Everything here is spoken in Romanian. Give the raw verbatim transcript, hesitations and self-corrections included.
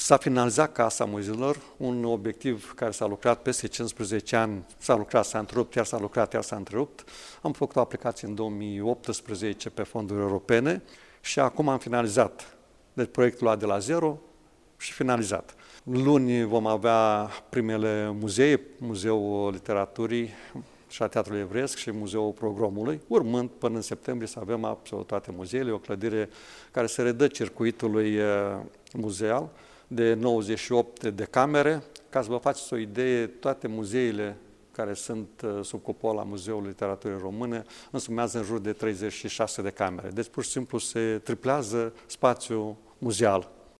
S-a finalizat Casa Muzeilor, un obiectiv care s-a lucrat peste cincisprezece ani, s-a lucrat, s-a întrerupt, iar s-a lucrat, iar s-a întrerupt. Am făcut o aplicație în două mii optsprezece pe fonduri europene și acum am finalizat. Deci proiectul a de la zero și finalizat. Luni vom avea primele muzee, Muzeul Literaturii și a Teatrului Evreiesc și Muzeul Progromului, urmând până în septembrie să avem absolut toate muzeele, o clădire care se redă circuitului muzeal de nouăzeci și opt de camere. Ca să vă faceți o idee, toate muzeele care sunt sub cupola Muzeului Literaturii Române însumează în jur de treizeci și șase de camere. Deci pur și simplu se triplează spațiul muzeal.